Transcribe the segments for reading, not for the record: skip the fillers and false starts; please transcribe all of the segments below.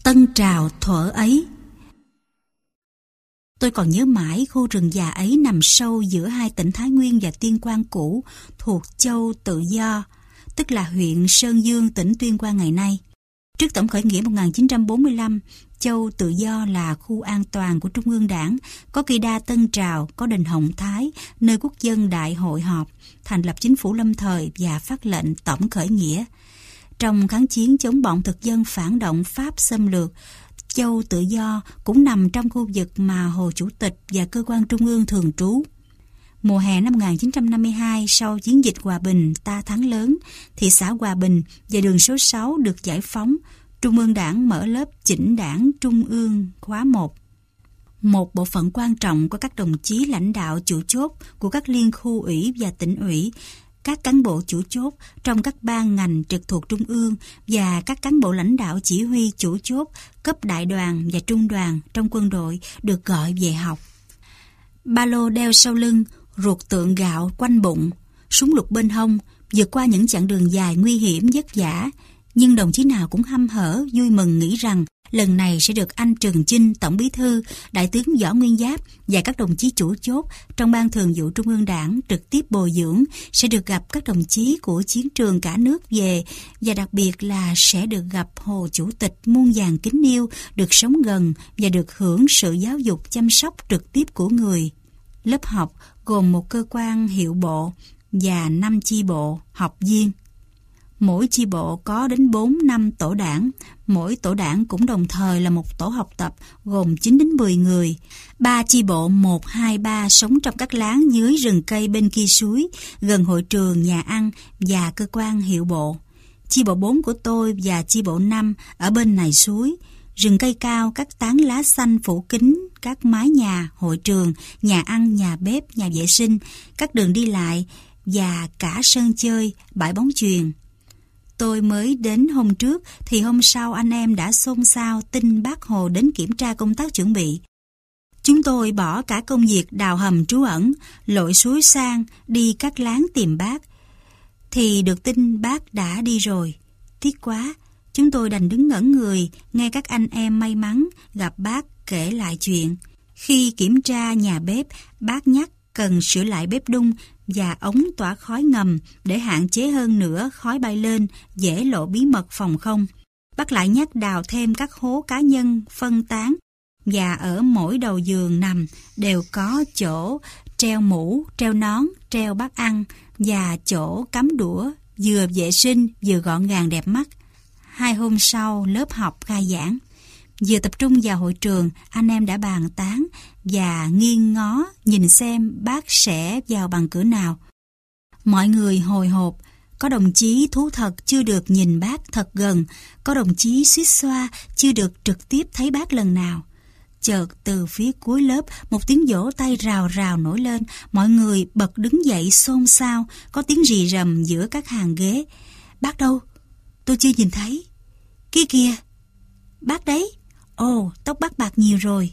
Tân Trào thuở ấy. Tôi còn nhớ mãi khu rừng già ấy nằm sâu giữa hai tỉnh Thái Nguyên và Tuyên Quang cũ, thuộc châu Tự Do, tức là huyện Sơn Dương, tỉnh Tuyên Quang ngày nay. Trước tổng khởi nghĩa 1945, châu Tự Do là khu an toàn của Trung ương Đảng, có cây đa Tân Trào, có đền Hồng Thái, nơi quốc dân đại hội họp, thành lập chính phủ lâm thời và phát lệnh tổng khởi nghĩa. Trong kháng chiến chống bọn thực dân phản động Pháp xâm lược, châu Tự Do cũng nằm trong khu vực mà Hồ Chủ tịch và cơ quan trung ương thường trú. Mùa hè năm 1952, sau chiến dịch Hòa Bình ta thắng lớn, thị xã Hòa Bình và đường số 6 được giải phóng. Trung ương Đảng mở lớp chỉnh đảng Trung ương khóa 1. Một bộ phận quan trọng của các đồng chí lãnh đạo chủ chốt của các liên khu ủy và tỉnh ủy, các cán bộ chủ chốt trong các ban ngành trực thuộc Trung ương và các cán bộ lãnh đạo chỉ huy chủ chốt cấp đại đoàn và trung đoàn trong quân đội được gọi về học. Ba lô đeo sau lưng, ruột tượng gạo quanh bụng, súng lục bên hông, vượt qua những chặng đường dài nguy hiểm vất vả, nhưng đồng chí nào cũng hăm hở vui mừng nghĩ rằng lần này sẽ được anh Trường Chinh, Tổng Bí thư, Đại tướng Võ Nguyên Giáp và các đồng chí chủ chốt trong Ban Thường vụ Trung ương Đảng trực tiếp bồi dưỡng, sẽ được gặp các đồng chí của chiến trường cả nước về, và đặc biệt là sẽ được gặp Hồ Chủ tịch muôn vàn kính yêu, được sống gần và được hưởng sự giáo dục chăm sóc trực tiếp của người. Lớp học gồm một cơ quan hiệu bộ và 5 chi bộ học viên. Mỗi chi bộ có đến 4-5 tổ đảng, mỗi tổ đảng cũng đồng thời là một tổ học tập gồm 9 đến 10 người. 3 chi bộ 1, 2, 3 sống trong các láng dưới rừng cây bên kia suối, gần hội trường, nhà ăn và cơ quan hiệu bộ. Chi bộ 4 của tôi và chi bộ 5 ở bên này suối. Rừng cây cao, các tán lá xanh phủ kín, các mái nhà, hội trường, nhà ăn, nhà bếp, nhà vệ sinh, các đường đi lại và cả sân chơi, bãi bóng chuyền. Tôi mới đến hôm trước thì hôm sau anh em đã xôn xao tin bác Hồ đến kiểm tra công tác chuẩn bị. Chúng tôi bỏ cả công việc đào hầm trú ẩn, lội suối sang đi các láng tìm bác. Thì được tin bác đã đi rồi. Tiếc quá, chúng tôi đành đứng ngẩn người nghe các anh em may mắn gặp bác kể lại chuyện. Khi kiểm tra nhà bếp, bác nhắc cần sửa lại bếp đun và ống tỏa khói ngầm để hạn chế hơn nữa khói bay lên, dễ lộ bí mật phòng không. Bác lại nhắc đào thêm các hố cá nhân phân tán, và ở mỗi đầu giường nằm đều có chỗ treo mũ, treo nón, treo bát ăn và chỗ cắm đũa, vừa vệ sinh vừa gọn gàng đẹp mắt. 2 hôm sau lớp học khai giảng. Vừa tập trung vào hội trường, anh em đã bàn tán và nghiêng ngó nhìn xem bác sẽ vào bằng cửa nào. Mọi người hồi hộp, có đồng chí thú thật chưa được nhìn bác thật gần, có đồng chí suýt xoa chưa được trực tiếp thấy bác lần nào. Chợt từ phía cuối lớp một tiếng vỗ tay rào rào nổi lên, mọi người bật đứng dậy xôn xao, có tiếng rì rầm giữa các hàng ghế. Bác đâu? Tôi chưa nhìn thấy. Kia kìa, bác đấy. Ồ, tóc bác bạc nhiều rồi.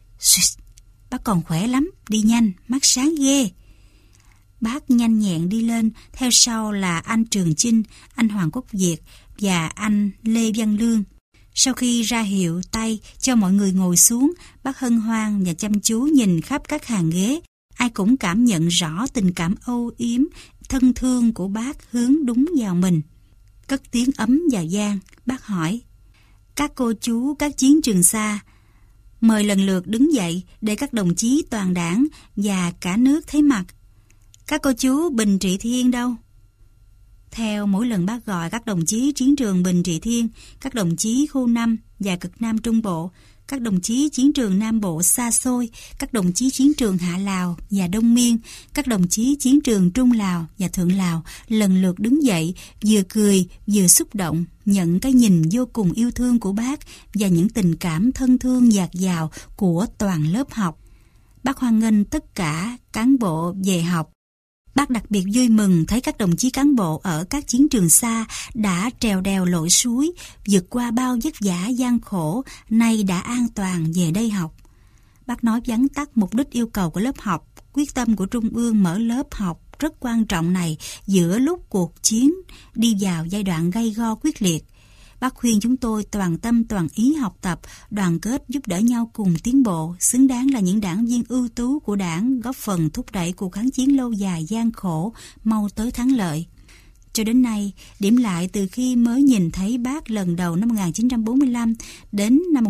Bác còn khỏe lắm, đi nhanh, mắt sáng ghê. Bác nhanh nhẹn đi lên, theo sau là anh Trường Chinh, anh Hoàng Quốc Việt và anh Lê Văn Lương. Sau khi ra hiệu tay cho mọi người ngồi xuống, bác hân hoan và chăm chú nhìn khắp các hàng ghế. Ai cũng cảm nhận rõ tình cảm âu yếm, thân thương của bác hướng đúng vào mình. Cất tiếng ấm vào gian, bác hỏi: các cô chú các chiến trường xa, mời lần lượt đứng dậy để các đồng chí toàn đảng và cả nước thấy mặt. Các cô chú Bình Trị Thiên đâu? Theo mỗi lần bác gọi các đồng chí chiến trường Bình Trị Thiên, các đồng chí khu 5 và cực Nam Trung Bộ, các đồng chí chiến trường Nam Bộ xa xôi, các đồng chí chiến trường Hạ Lào và Đông Miên, các đồng chí chiến trường Trung Lào và Thượng Lào lần lượt đứng dậy, vừa cười vừa xúc động, nhận cái nhìn vô cùng yêu thương của bác và những tình cảm thân thương dạt dào của toàn lớp học. Bác hoan nghênh tất cả cán bộ về học. Bác đặc biệt vui mừng thấy các đồng chí cán bộ ở các chiến trường xa đã trèo đèo lội suối, vượt qua bao vất vả gian khổ, nay đã an toàn về đây học. Bác nói vắn tắt mục đích yêu cầu của lớp học, quyết tâm của Trung ương mở lớp học rất quan trọng này giữa lúc cuộc chiến đi vào giai đoạn gay go quyết liệt. Bác khuyên chúng tôi toàn tâm toàn ý học tập, đoàn kết giúp đỡ nhau cùng tiến bộ, xứng đáng là những đảng viên ưu tú của đảng, góp phần thúc đẩy cuộc kháng chiến lâu dài gian khổ, mau tới thắng lợi. Cho đến nay, điểm lại từ khi mới nhìn thấy bác lần đầu năm 1945 đến năm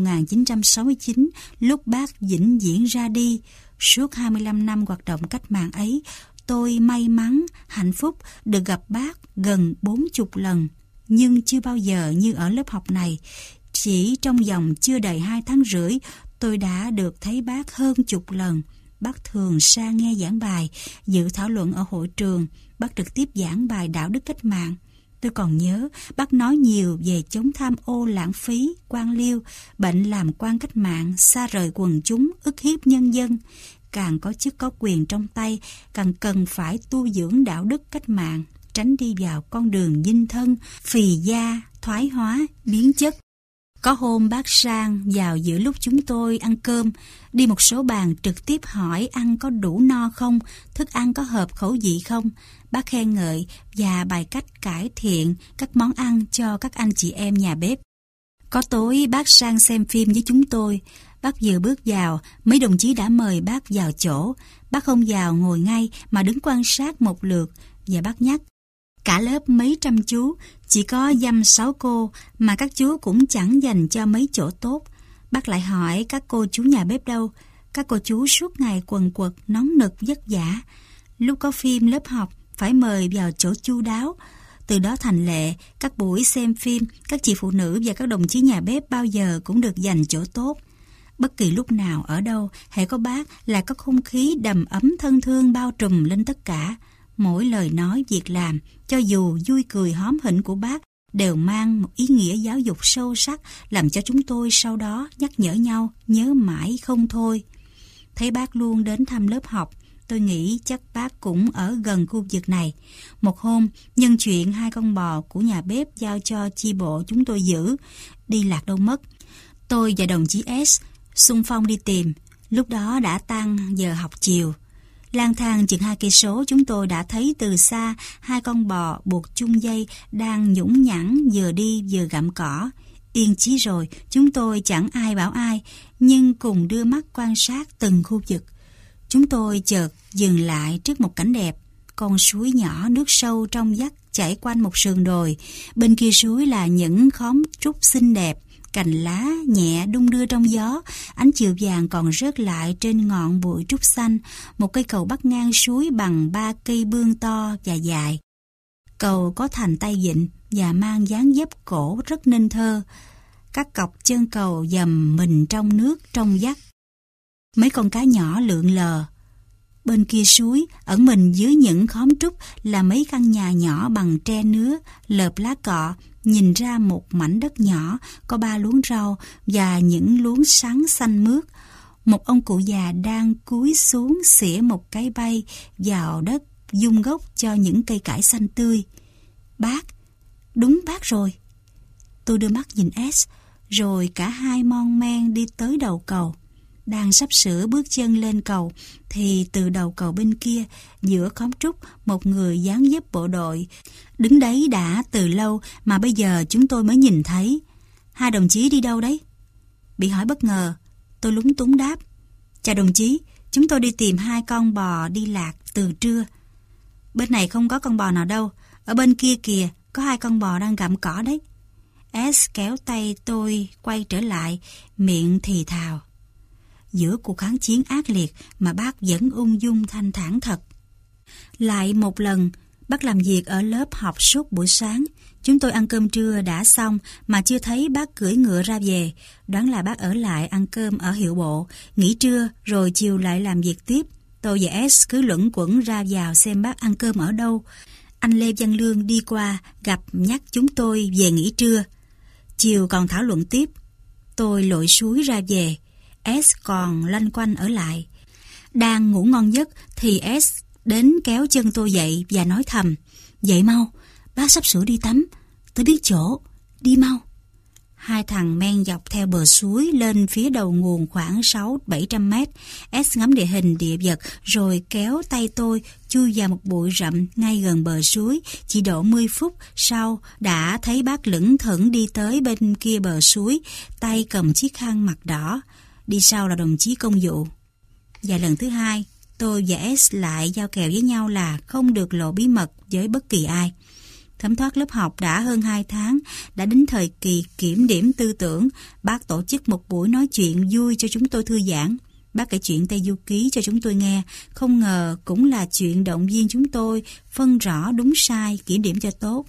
1969, lúc bác vĩnh viễn ra đi, suốt 25 năm hoạt động cách mạng ấy, tôi may mắn, hạnh phúc được gặp bác gần 40 lần, nhưng chưa bao giờ như ở lớp học này. Chỉ trong vòng chưa đầy 2 tháng rưỡi, tôi đã được thấy bác hơn chục lần. Bác thường sang nghe giảng bài, dự thảo luận ở hội trường, bác trực tiếp giảng bài đạo đức cách mạng. Tôi còn nhớ bác nói nhiều về chống tham ô lãng phí, quan liêu, bệnh làm quan cách mạng, xa rời quần chúng, ức hiếp nhân dân. Càng có chức có quyền trong tay, càng cần phải tu dưỡng đạo đức cách mạng, tránh đi vào con đường dinh thân, phì da, thoái hóa, biến chất. Có hôm bác sang vào giữa lúc chúng tôi ăn cơm, đi một số bàn trực tiếp hỏi ăn có đủ no không, thức ăn có hợp khẩu vị không. Bác khen ngợi và bày cách cải thiện các món ăn cho các anh chị em nhà bếp. Có tối bác sang xem phim với chúng tôi. Bác vừa bước vào, mấy đồng chí đã mời bác vào chỗ. Bác không vào ngồi ngay mà đứng quan sát một lượt, và bác nhắc: cả lớp mấy trăm chú, chỉ có dăm 6 cô, mà các chú cũng chẳng dành cho mấy chỗ tốt. Bác lại hỏi các cô chú nhà bếp đâu. Các cô chú suốt ngày quần quật, nóng nực, vất vả. Lúc có phim lớp học, phải mời vào chỗ chu đáo. Từ đó thành lệ, các buổi xem phim, các chị phụ nữ và các đồng chí nhà bếp bao giờ cũng được dành chỗ tốt. Bất kỳ lúc nào ở đâu, hễ có bác là có không khí đầm ấm thân thương bao trùm lên tất cả. Mỗi lời nói, việc làm, cho dù vui cười hóm hỉnh của bác, đều mang một ý nghĩa giáo dục sâu sắc, làm cho chúng tôi sau đó nhắc nhở nhau, nhớ mãi không thôi. Thấy bác luôn đến thăm lớp học, tôi nghĩ chắc bác cũng ở gần khu vực này. Một hôm, nhân chuyện 2 con bò của nhà bếp giao cho chi bộ chúng tôi giữ, đi lạc đâu mất. Tôi và đồng chí S xung phong đi tìm. Lúc đó đã tan giờ học chiều. Lang thang chừng 2 cây số, chúng tôi đã thấy từ xa 2 con bò buộc chung dây đang nhũng nhẵng vừa đi vừa gặm cỏ. Yên chí rồi, chúng tôi chẳng ai bảo ai, nhưng cùng đưa mắt quan sát từng khu vực. Chúng tôi chợt dừng lại trước một cảnh đẹp. Con suối nhỏ nước sâu trong vắt chảy quanh một sườn đồi. Bên kia suối là những khóm trúc xinh đẹp, cành lá nhẹ đung đưa trong gió, ánh chiều vàng còn rớt lại trên ngọn bụi trúc xanh. Một cây cầu bắc ngang suối bằng 3 cây bương to và dài. Cầu có thành tay vịn và mang dáng dấp cổ rất nên thơ. Các cọc chân cầu dầm mình trong nước trong vắt. Mấy con cá nhỏ lượn lờ. Bên kia suối, ẩn mình dưới những khóm trúc là mấy căn nhà nhỏ bằng tre nứa, lợp lá cọ, nhìn ra một mảnh đất nhỏ, có 3 luống rau và những luống sắn xanh mướt. Một ông cụ già đang cúi xuống xỉa một cái bay vào đất, dung gốc cho những cây cải xanh tươi. Bác, đúng bác rồi. Tôi đưa mắt nhìn S, rồi cả hai mon men đi tới đầu cầu. Đang sắp sửa bước chân lên cầu, thì từ đầu cầu bên kia, giữa khóm trúc, một người dáng dấp bộ đội, đứng đấy đã từ lâu mà bây giờ chúng tôi mới nhìn thấy. 2 đồng chí đi đâu đấy? Bị hỏi bất ngờ, tôi lúng túng đáp: chào đồng chí, chúng tôi đi tìm 2 con bò đi lạc từ trưa. Bên này không có con bò nào đâu, ở bên kia kìa, có 2 con bò đang gặm cỏ đấy. S kéo tay tôi quay trở lại, miệng thì thào: giữa cuộc kháng chiến ác liệt mà bác vẫn ung dung thanh thản thật. Lại một lần, bác làm việc ở lớp học suốt buổi sáng. Chúng tôi ăn cơm trưa đã xong mà chưa thấy bác cưỡi ngựa ra về. Đoán là bác ở lại ăn cơm ở hiệu bộ, nghỉ trưa rồi chiều lại làm việc tiếp. Tôi và S cứ luẩn quẩn ra vào xem bác ăn cơm ở đâu. Anh Lê Văn Lương đi qua gặp nhắc chúng tôi về nghỉ trưa. Chiều còn thảo luận tiếp. Tôi lội suối ra về, S còn loanh quanh ở lại. Đang ngủ ngon giấc thì S đến kéo chân tôi dậy và nói thầm: dậy mau, bác sắp sửa đi tắm, tôi biết chỗ, đi mau. Hai thằng men dọc theo bờ suối lên phía đầu nguồn khoảng 600-700 mét. S ngắm địa hình địa vật rồi kéo tay tôi chui vào một bụi rậm ngay gần bờ suối. Chỉ độ 10 phút sau đã thấy bác lững thững đi tới bên kia bờ suối, tay cầm chiếc khăn mặt đỏ. Đi sau là đồng chí công vụ. Và lần thứ hai, tôi và S lại giao kèo với nhau là không được lộ bí mật với bất kỳ ai. Thấm thoát lớp học đã hơn 2 tháng, đã đến thời kỳ kiểm điểm tư tưởng. Bác tổ chức một buổi nói chuyện vui cho chúng tôi thư giãn. Bác kể chuyện Tây Du Ký cho chúng tôi nghe, không ngờ cũng là chuyện động viên chúng tôi phân rõ đúng sai, kiểm điểm cho tốt.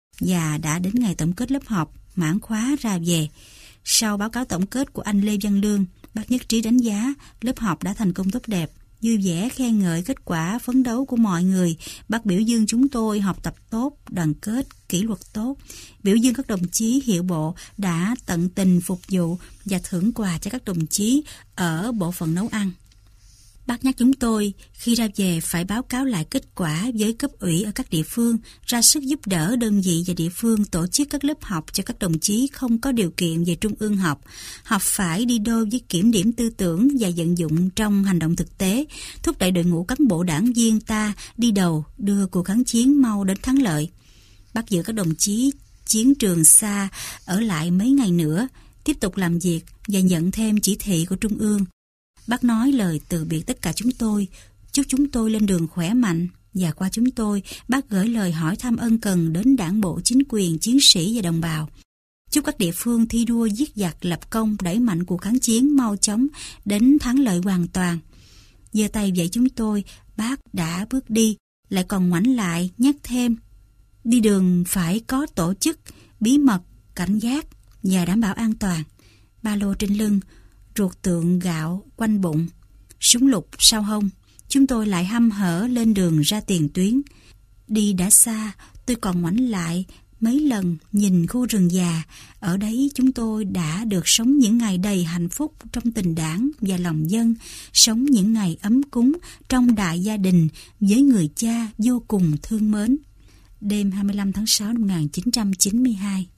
Và đã đến ngày tổng kết lớp học, mãn khóa ra về. Sau báo cáo tổng kết của anh Lê Văn Lương, bác nhất trí đánh giá lớp học đã thành công tốt đẹp, vui vẻ khen ngợi kết quả phấn đấu của mọi người. Bác biểu dương chúng tôi học tập tốt, đoàn kết, kỷ luật tốt. Biểu dương các đồng chí hiệu bộ đã tận tình phục vụ và thưởng quà cho các đồng chí ở bộ phận nấu ăn. Bác nhắc chúng tôi khi ra về phải báo cáo lại kết quả với cấp ủy ở các địa phương, ra sức giúp đỡ đơn vị và địa phương tổ chức các lớp học cho các đồng chí không có điều kiện về trung ương học. Học phải đi đôi với kiểm điểm tư tưởng và vận dụng trong hành động thực tế, thúc đẩy đội ngũ cán bộ đảng viên ta đi đầu đưa cuộc kháng chiến mau đến thắng lợi. Bác giữ các đồng chí chiến trường xa ở lại mấy ngày nữa, tiếp tục làm việc và nhận thêm chỉ thị của trung ương. Bác nói lời từ biệt tất cả chúng tôi, chúc chúng tôi lên đường khỏe mạnh, và qua chúng tôi, bác gửi lời hỏi thăm ân cần đến đảng bộ, chính quyền, chiến sĩ và đồng bào. Chúc các địa phương thi đua giết giặc lập công, đẩy mạnh cuộc kháng chiến mau chóng đến thắng lợi hoàn toàn. Giơ tay dạy chúng tôi, bác đã bước đi, lại còn ngoảnh lại nhắc thêm: đi đường phải có tổ chức, bí mật, cảnh giác và đảm bảo an toàn. Ba lô trên lưng, ruột tượng gạo quanh bụng, súng lục sau hông, chúng tôi lại hăm hở lên đường ra tiền tuyến. Đi đã xa, tôi còn ngoảnh lại mấy lần nhìn khu rừng già. Ở đấy chúng tôi đã được sống những ngày đầy hạnh phúc trong tình đảng và lòng dân, sống những ngày ấm cúng trong đại gia đình với người cha vô cùng thương mến. Đêm 25 tháng 6 năm 1992.